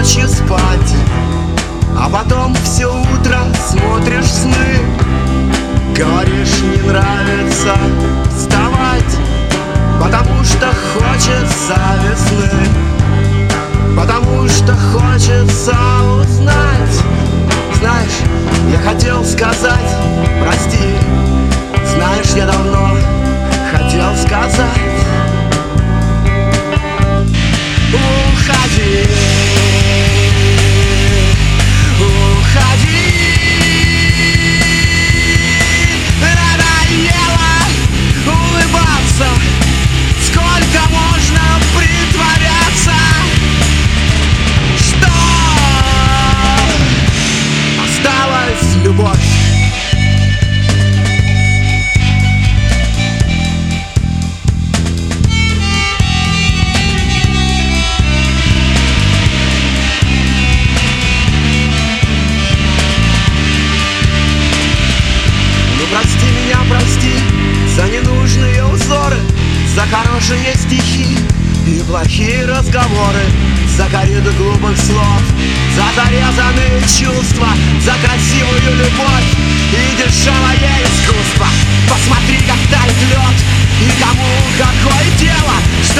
ночью спать, а потом все утро смотришь сны. Говоришь, не нравится вставать, потому что хочется весны, потому что хочется узнать. Знаешь, я хотел сказать прости, знаешь, я давно хотел сказать уходи, уходи. Надоело улыбаться, сколько можно притворяться, что осталась любовь. Прости меня, прости за ненужные узоры, за хорошие стихи и плохие разговоры, за кориду глупых слов, за зарезанные чувства, за красивую любовь и дешевое искусство. Посмотри, как тает лед, и кому какое дело, что